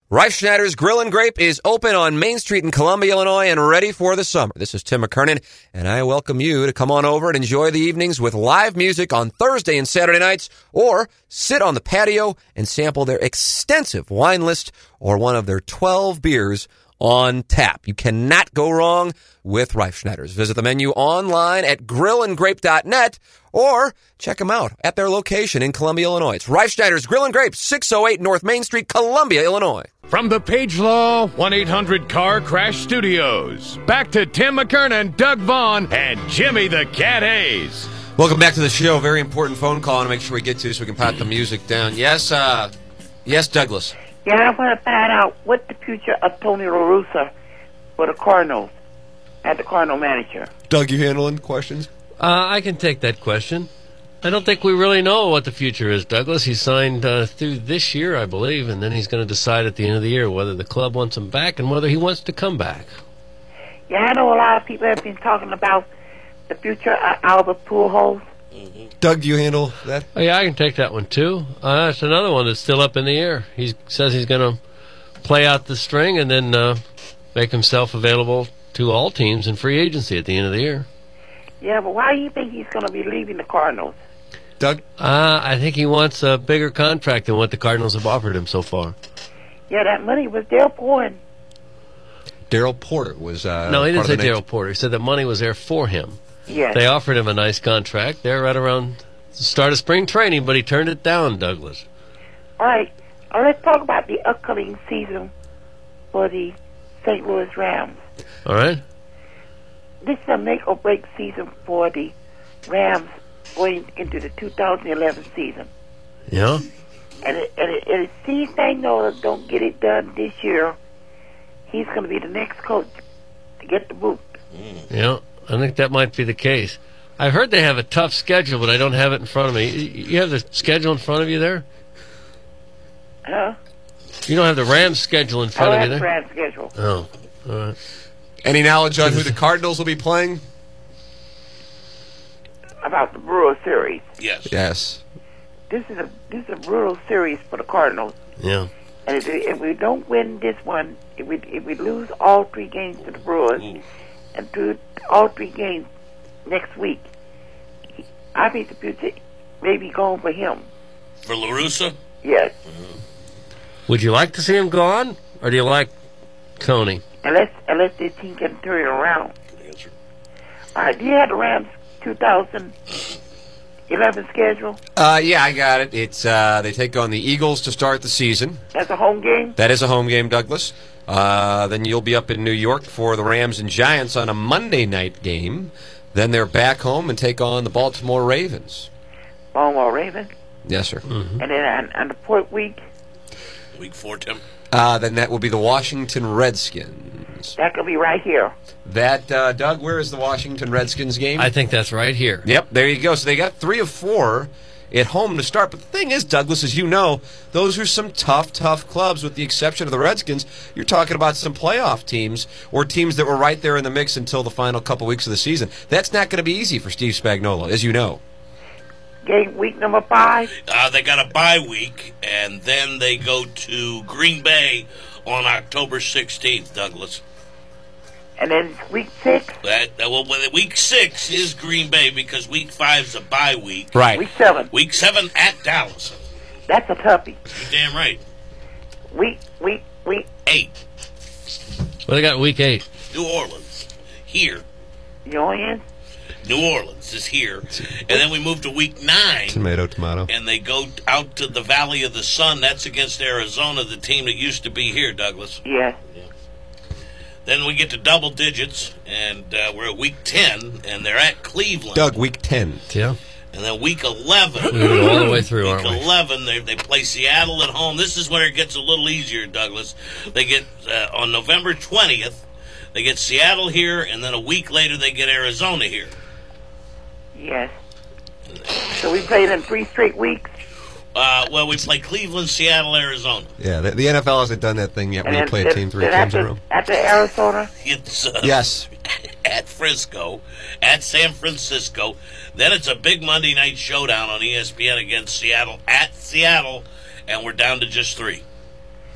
Reif Schneider's Grill and Grape is open on Main Street in Columbia, Illinois, and ready for the summer. This is Tim McKernan, and I welcome you to come on over and enjoy the evenings with live music on Thursday and Saturday nights, or sit on the patio and sample their extensive wine list or one of their 12 beers on tap. You cannot go wrong with Reif Schneider's. Visit the menu online at grillandgrape.net or check them out at their location in Columbia, Illinois. It's Reif Schneider's Grill and Grape, 608 North Main Street, Columbia, Illinois. From the Page Law 1-800 Car Crash Studios, back to Tim McKernan, Doug Vaughn, and Jimmy the Cat Hayes. Welcome back to the show. Very important phone call. I want to make sure we get to so we can pat the music down. Yes, Douglas. Yeah, I want to find out what the future of Tony La Russa for the Cardinals as the Cardinal manager. Doug, you handling questions? I can take that question. I don't think we really know what the future is, Douglas. He signed through this year, I believe, and then he's going to decide at the end of the year whether the club wants him back and whether he wants to come back. Yeah, I know a lot of people have been talking about the future of Albert Pujols. Mm-hmm. Doug, do you handle that? Oh, yeah, I can take that one, too. That's another one that's still up in the air. He says he's going to play out the string and then make himself available to all teams in free agency at the end of the year. Yeah, but why do you think he's going to be leaving the Cardinals? Doug? I think he wants a bigger contract than what the Cardinals have offered him so far. Yeah, that money was there for him. Daryl Porter was no, he didn't say Daryl Porter. He said that money was there for him. Yes. They offered him a nice contract there right around the start of spring training, but he turned it down, Douglas. All right, let's talk about the upcoming season for the St. Louis Rams. All right. This is a make-or-break season for the Rams going into the 2011 season. Yeah? And it seems they know that don't get it done this year, he's going to be the next coach to get the boot. Yeah, I think that might be the case. I heard they have a tough schedule, but I don't have it in front of me. You have the schedule in front of you there? Huh? You don't have the Rams schedule in front of you there? The Rams schedule. Oh, all right. Any knowledge on who the Cardinals will be playing? About the Brewer series. Yes. This is a brutal series for the Cardinals. Yeah. And if we don't win this one, if we lose all 3 games to the Brewers and do all 3 games next week, I think the future may be gone for him. For La Russa? Yes. Would you like to see him gone, or do you like Tony? Unless this team can turn it around. Good answer. All right, do you have the Rams 2011 schedule? Yeah, I got it. It's they take on the Eagles to start the season. That's a home game? That is a home game, Douglas. Then you'll be up in New York for the Rams and Giants on a Monday night game. Then they're back home and take on the Baltimore Ravens. Baltimore Ravens? Yes, sir. Mm-hmm. And then on the 4th week? Week 4, Tim. Then that will be the Washington Redskins. That could be right here. That, Doug, where is the Washington Redskins game? I think that's right here. Yep, there you go. So they got 3 of 4 at home to start. But the thing is, Douglas, as you know, those are some tough clubs with the exception of the Redskins. You're talking about some playoff teams or teams that were right there in the mix until the final couple weeks of the season. That's not going to be easy for Steve Spagnuolo, as you know. Game week number 5? They got a bye week, and then they go to Green Bay on October 16th, Douglas. And then week 6? Week 6 is Green Bay because week 5 is a bye week. Right. Week 7? Week 7 at Dallas. That's a toughie. You're damn right. Week 8. Well, they got week 8. New Orleans. Here. New Orleans? New Orleans is here. And then we move to week 9. Tomato. And they go out to the Valley of the Sun. That's against Arizona, the team that used to be here, Douglas. Yes. Then we get to double digits, and we're at week 10, and they're at Cleveland. Doug, week 10. Yeah. And then week 11. We're going to go all the way through, aren't we? Week 11, they play Seattle at home. This is where it gets a little easier, Douglas. They get, on November 20th, they get Seattle here, and then a week later they get Arizona here. Yes. So we played in 3 straight weeks? Well, we play Cleveland, Seattle, Arizona. Yeah, the NFL hasn't done that thing yet where you play a team 3 times in a row. After Arizona? It's yes. At Frisco, at San Francisco. Then it's a big Monday night showdown on ESPN against Seattle, at Seattle, and we're down to just 3.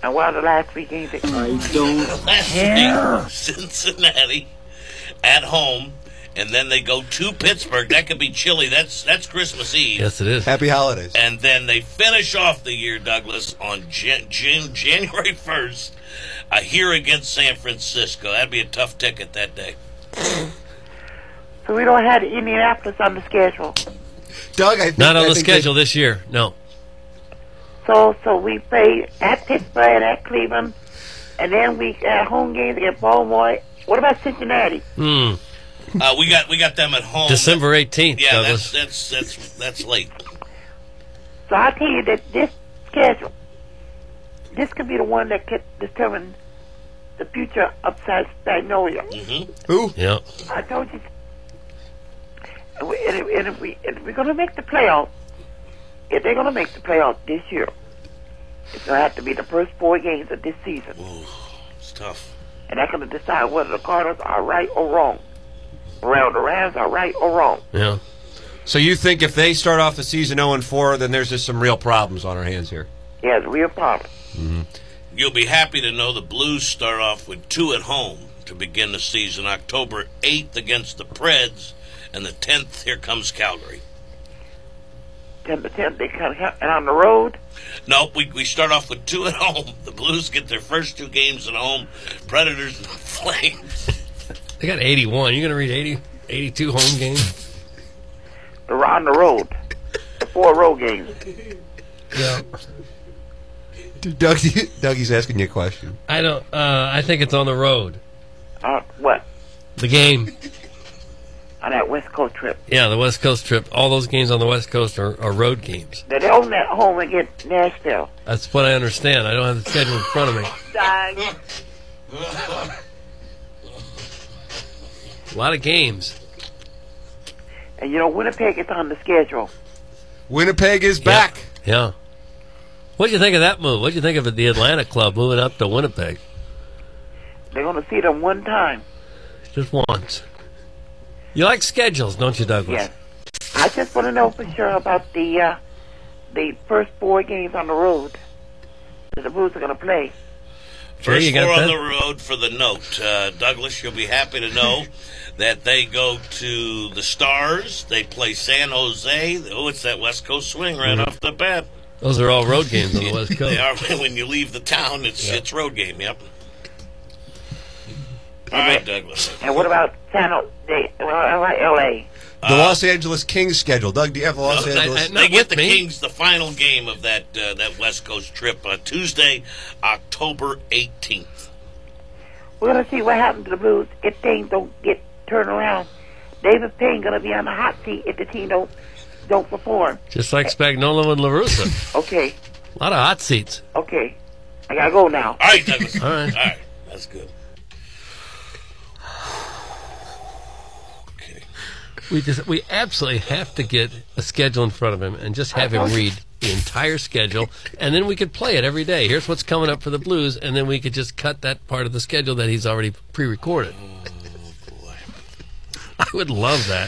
And what are the last 3 games? Last week, Cincinnati at home, and then they go to Pittsburgh. That could be chilly. That's Christmas Eve. Yes, it is. Happy holidays. And then they finish off the year, Douglas, on January 1st, here against San Francisco. That'd be a tough ticket that day. So we don't have Indianapolis on the schedule. Doug, I think, Not on I the think schedule this year. No. So we play at Pittsburgh and at Cleveland, and then we got home games against Baltimore. What about Cincinnati? We got them at home. December 18th, Yeah, Douglas. that's late. So I'll tell you that this schedule, this could be the one that could determine the future of Magnolia. Who? Yeah. I told you. And if we're going to make the playoffs, if they're going to make the playoffs this year, it's going to have to be the first 4 games of this season. Ooh, it's tough. And that's going to decide whether the Cardinals are right or wrong. Well, the Rams are right or wrong. Yeah. So you think if they start off the season 0-4, then there's just some real problems on our hands here? Yeah, it's a real problem. You'll be happy to know the Blues start off with 2 at home to begin the season. October 8th against the Preds, and the 10th, here comes Calgary. 10-10, they kind of, and on the road, No, we start off with 2 at home. The Blues get their first 2 games at home. Predators and Flames. They got 81. You're going to read 82 home games? they're on the road. The 4 road games. Yeah. Dougie's asking you a question. I don't. I think it's on the road. What? The game. On that West Coast trip. Yeah, the West Coast trip. All those games on the West Coast are road games. They're home at home against Nashville. That's what I understand. I don't have the schedule in front of me. A lot of games. And you know, Winnipeg is on the schedule. Winnipeg is back. Yeah. What'd you think of that move? What'd you think of the Atlanta club moving up to Winnipeg? They're going to see them one time. Just once. You like schedules, don't you, Douglas? Yes. I just want to know for sure about the first 4 games on the road that the Blues are going to play. First you 4 got on that? the road for the note. Douglas, you'll be happy to know that they go to the Stars. They play San Jose. Oh, it's that West Coast swing right off the bat. Those are all road games on the West Coast. They are. When you leave the town, it's road game, yep. All right, Douglas. And what about San Jose? L.A.? The Los Angeles Kings schedule. Doug, do you have the Los Angeles? I- They get with the me. Kings the final game of that West Coast trip Tuesday, October 18th. We're going to see what happens to the Blues if things don't get turned around. David Payne going to be on the hot seat if the team don't perform. Just like Spagnuolo and LaRussa. Okay, A lot of hot seats. okay. I got to go now. All right, Douglas. All right. All right, that's good. Okay. We absolutely have to get a schedule in front of him and just have him read the entire schedule, and then we could play it every day. Here's what's coming up for the Blues, and then we could just cut that part of the schedule that he's already pre-recorded. Oh, boy. I would love that.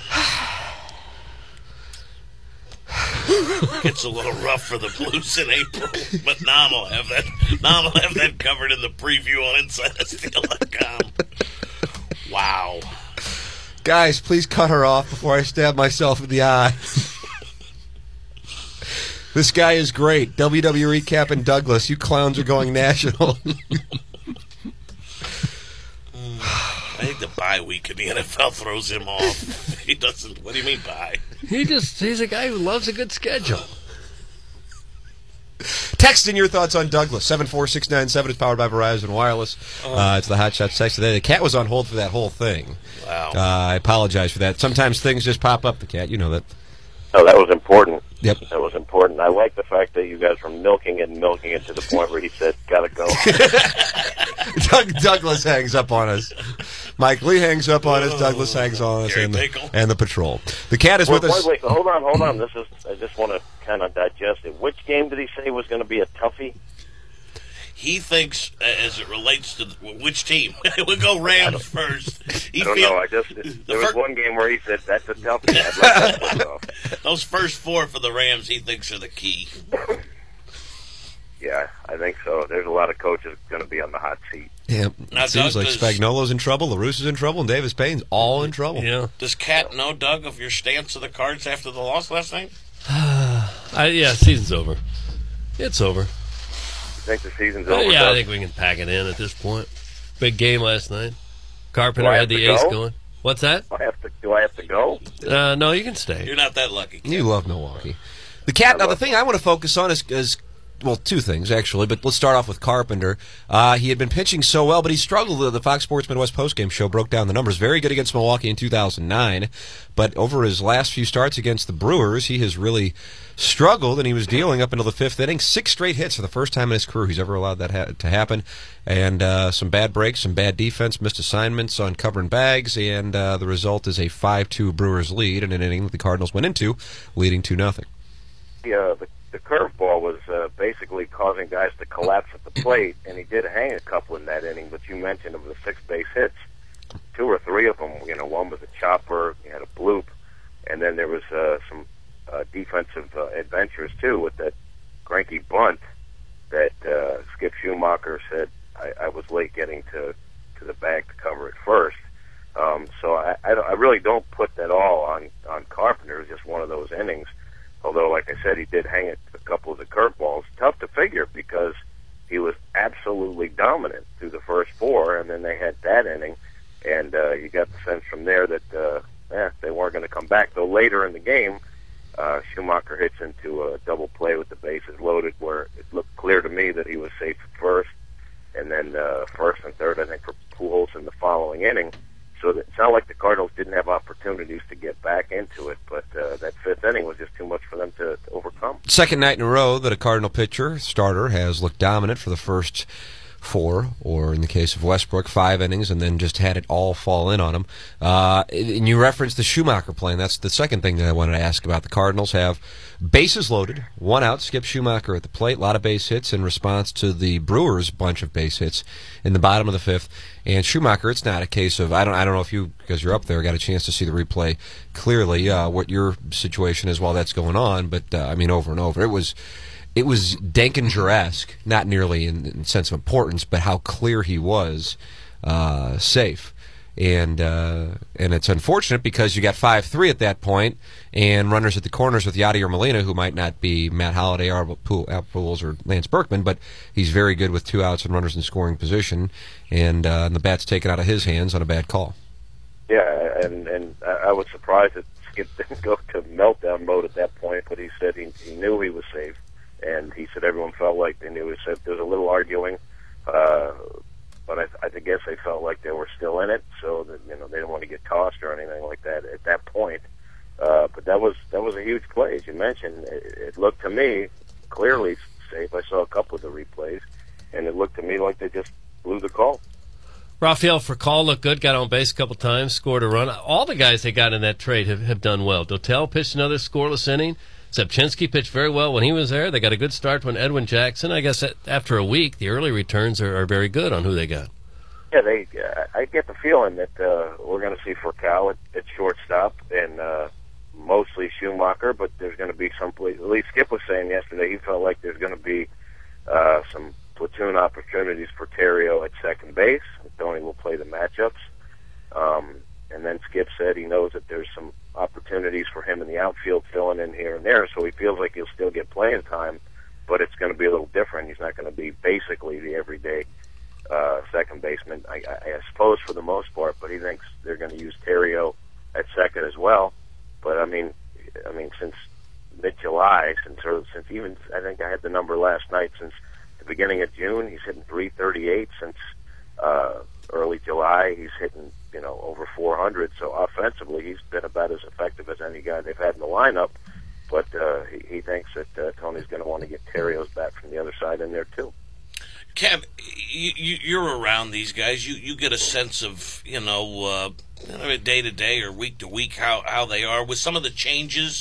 Gets a little rough for the Blues in April, but Nam will have that. Nam will have that covered in the preview on InsideSteel.com. Wow. Guys, please cut her off before I stab myself in the eye. This guy is great. WWE Recap and Douglas. You clowns are going national. I think the bye week in the NFL throws him off. He doesn't. What do you mean bye? He's a guy who loves a good schedule. Text in your thoughts on Douglas. 74697 is powered by Verizon Wireless. It's the Hot Shots text today. The cat was on hold for that whole thing. Wow. I apologize for that. Sometimes things just pop up, the cat. You know that. Oh, that was important. Yep. That was important. I like the fact that you guys were milking it to the point where he said, gotta go. Douglas hangs up on us. Mike Lee hangs up on us. Douglas hangs on us. Gary And Pickle. the patrol. The cat is with us. Wait, hold on. I just want to kind of digest it. Which game did he say was going to be a toughie? He thinks, as it relates to which team, we'll go Rams first. I don't know. There was one game where he said, that's a toughie. I'd like that one off. Those first 4 for the Rams, he thinks are the key. Yeah, I think so. There's a lot of coaches going to be on the hot seat. Yeah, Now, it seems Doug, like Spagnuolo's in trouble, LaRusso's in trouble, and Davis Payne's all in trouble. Yeah. Does Cat know, Doug, of your stance of the Cards after the loss last night? Yeah, season's over. It's over. You think the season's over? Yeah, I Doug? think we can pack it in at this point. Big game last night. Carpenter Do I had have the to ace go? going. What's that? Do I have to go? No, you can stay. You're not that lucky. You love Milwaukee. The Cat. Now, the thing I want to focus on is well, two things, actually, but let's start off with Carpenter. He had been pitching so well, but he struggled. The Fox Sports Midwest postgame show broke down the numbers. Very good against Milwaukee in 2009, but over his last few starts against the Brewers, he has really struggled, and he was dealing up until the fifth inning. 6 straight hits for the first time in his career he's ever allowed that to happen, and some bad breaks, some bad defense, missed assignments on covering bags, and the result is a 5-2 Brewers lead in an inning that the Cardinals went into, leading 2-0. The curveball was basically causing guys to collapse at the plate, and he did hang a couple in that inning. But you mentioned of the 6 base hits, 2 or 3 of them. One was a chopper, he had a bloop, and then there was some defensive adventures too with that cranky bunt that Skip Schumacher said I was late getting to the bag to cover it first. So I really don't put that all on Carpenter. It was just one of those innings. Although, like I said, he did hang a couple of the curveballs. Tough to figure because he was absolutely dominant through the first 4, and then they had that inning, and you got the sense from there that they weren't going to come back. Though later in the game, Schumacher hits into a double play with the bases loaded where it looked clear to me that he was safe at first, and then first and third, I think, for Pujols in the following inning. So it's not like the Cardinals didn't have opportunities to get back into it, but that 5th inning was just too much for them to overcome. Second night in a row that a Cardinal pitcher, starter, has looked dominant for the first 4, or in the case of Westbrook, 5 innings, and then just had it all fall in on him. And you referenced the Schumacher plan. That's the second thing that I wanted to ask about. The Cardinals have bases loaded, 1 out, Skip Schumacher at the plate, a lot of base hits in response to the Brewers' bunch of base hits in the bottom of the 5th. And Schumacher, it's not a case of, I don't know if you, because you're up there, got a chance to see the replay clearly, what your situation is while that's going on, but over and over. It was Denkinger-esque, not nearly in sense of importance, but how clear he was safe. And it's unfortunate because you got 5-3 at that point, and runners at the corners with Yadier Molina, who might not be Matt Holliday, Albert Pujols, or Lance Berkman, but he's very good with 2 outs and runners in scoring position, and the bat's taken out of his hands on a bad call. Yeah, and I was surprised that Skip didn't go to meltdown mode at that point, but he said he knew he was safe, and he said everyone felt like they knew he was safe. There was a little arguing, but I guess they felt like they were still in it, so that they didn't want to get tossed or anything like that at that point. But that was a huge play, as you mentioned. It looked to me clearly safe. I saw a couple of the replays, and it looked to me like they just blew the call. Rafael Furcal looked good, got on base a couple times, scored a run. All the guys they got in that trade have done well. Dotel pitched another scoreless inning. Sepchinsky pitched very well when he was there. They got a good start when Edwin Jackson. I guess after a week, the early returns are very good on who they got. Yeah, I get the feeling that we're going to see Furcal at shortstop and mostly Schumacher, but there's going to be some place. At least Skip was saying yesterday he felt like there's going to be some platoon opportunities for Terrio at second base. Tony will play the matchups. And then Skip said he knows that there's some opportunities for him in the outfield filling in here and there, so he feels like he'll still get playing time, but it's going to be a little different. He's not going to be basically the everyday second baseman, I suppose, for the most part, but he thinks they're going to use Terrio at second as well. But I mean, since mid-July, since even, I think I had the number last night, since the beginning of June, he's hitting .338. Since early July, he's hitting over .400. So offensively, he's been about as effective as any guy they've had in the lineup. But he thinks that Tony's going to want to get Terrios back from the other side in there too. Kev, you're around these guys. You get a sense of day to day or week to week how they are with some of the changes.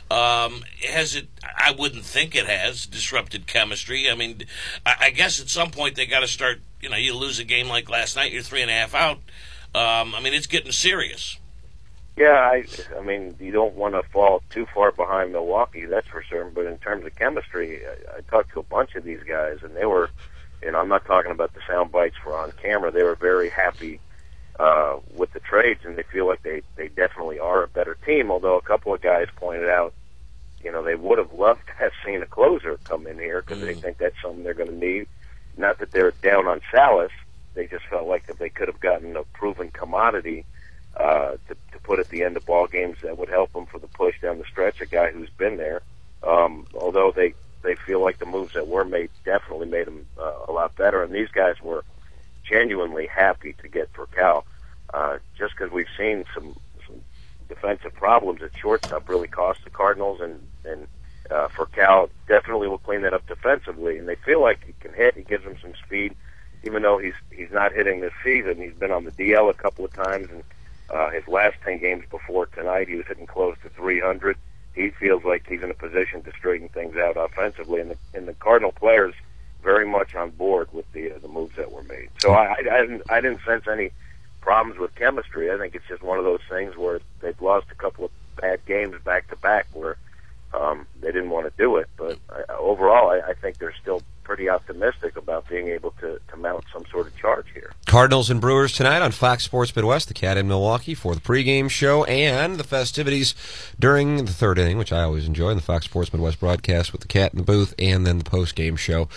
Has it? I wouldn't think it has disrupted chemistry. I mean, I guess at some point they got to start. You lose a game like last night, you're 3.5 out. I mean, it's getting serious. Yeah, I mean, you don't want to fall too far behind Milwaukee, that's for certain. But in terms of chemistry, I talked to a bunch of these guys, and they were, I'm not talking about the sound bites for on camera. They were very happy with the trades, and they feel like they definitely are a better team. Although a couple of guys pointed out, they would have loved to have seen a closer come in here because they think that's something they're going to need. Not that they're down on Salas, they just felt like that they could have gotten a proven commodity to put at the end of ball games that would help them for the push down the stretch, a guy who's been there. Although they feel like the moves that were made definitely made them a lot better, and these guys were genuinely happy to get for Cal. Just because we've seen some defensive problems at shortstop really cost the Cardinals, and for Cal definitely will clean that up defensively, and they feel like he can hit. He gives them some speed, even though he's not hitting this season. He's been on the DL a couple of times, and his last 10 games before tonight, he was hitting close to 300. He feels like he's in a position to straighten things out offensively, and the Cardinal players very much on board with the moves that were made. So I didn't sense any problems with chemistry. I think it's just one of those things where they've lost a couple of bad games back to back where they didn't want to do it. But overall, I think they're still pretty optimistic about being able to mount some sort of charge here. Cardinals and Brewers tonight on Fox Sports Midwest, the Cat in Milwaukee for the pregame show and the festivities during the third inning, which I always enjoy, in the Fox Sports Midwest broadcast with the Cat in the booth, and then the postgame show.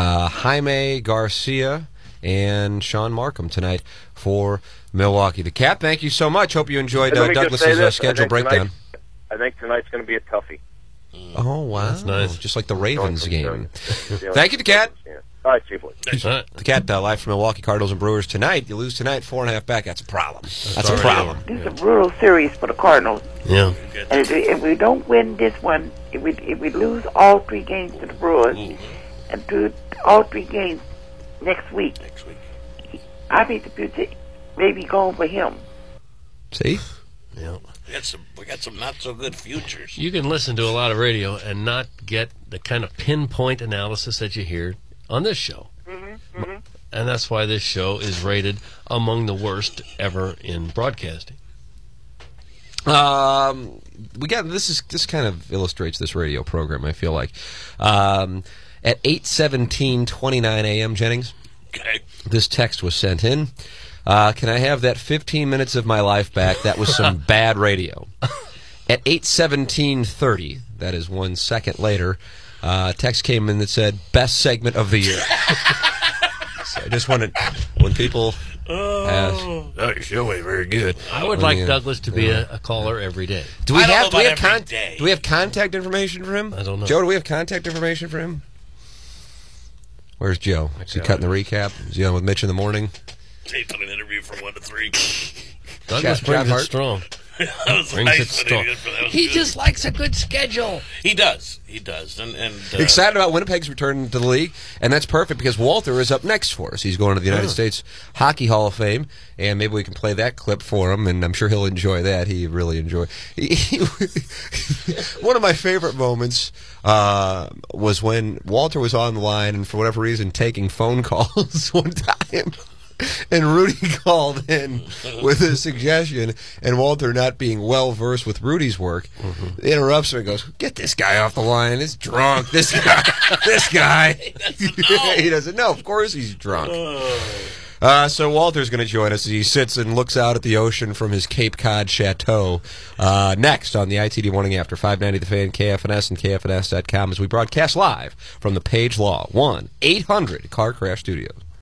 Jaime Garcia and Sean Markham tonight for Milwaukee. The Cat, thank you so much. Hope you enjoyed Douglas's schedule breakdown. I think tonight's going to be a toughie. Oh, wow. That's nice. Just like the Ravens game. Thank you, the Cat. Yeah. All right, Chief Lee. Right. The Cat live from Milwaukee, Cardinals and Brewers tonight. You lose tonight, 4.5 back. That's a problem. That's a problem. This is a brutal series for the Cardinals. Yeah. And if we don't win this one, if we lose all 3 games to the Brewers and do all 3 games next week, I think the future may be gone for him. See? Yeah. We got some not so good futures. You can listen to a lot of radio and not get the kind of pinpoint analysis that you hear on this show. And that's why this show is rated among the worst ever in broadcasting. This kind of illustrates this radio program, I feel like. At 8:17:29 a.m., Jennings, Okay. this text was sent in. Can I have that 15 minutes of my life back? That was some bad radio. At 8:17:30, that is 1 second later, text came in that said, best segment of the year. So I just wanted, when people ask, your show ain't very good. I would like Douglas to be a caller every day. Do we I don't have know do we about have every day. do we have contact information for him? I don't know. Joe, do we have contact information for him? Where's Joe? Is he cutting the recap? Is he on with Mitch in the morning? They've done an interview from 1 to 3. Douglas John brings it Hart. strong. That was Brings nice, it but strong. that was He good. just likes a good schedule. He does, and Excited about Winnipeg's return to the league, and that's perfect because Walter is up next for us. He's going to the United States Hockey Hall of Fame, and maybe we can play that clip for him, and I'm sure he'll enjoy that. He really enjoyed. One of my favorite moments was when Walter was on the line and for whatever reason taking phone calls one time. And Rudy called in with a suggestion, and Walter, not being well versed with Rudy's work, interrupts him and goes, "Get this guy off the line. He's drunk. This guy. He doesn't know. Of course he's drunk." So Walter's going to join us as he sits and looks out at the ocean from his Cape Cod chateau. Next on the ITD Morning After, 590 The Fan, KFNS, and KFNS.com as we broadcast live from the Page Law 1-800 Car Crash Studios.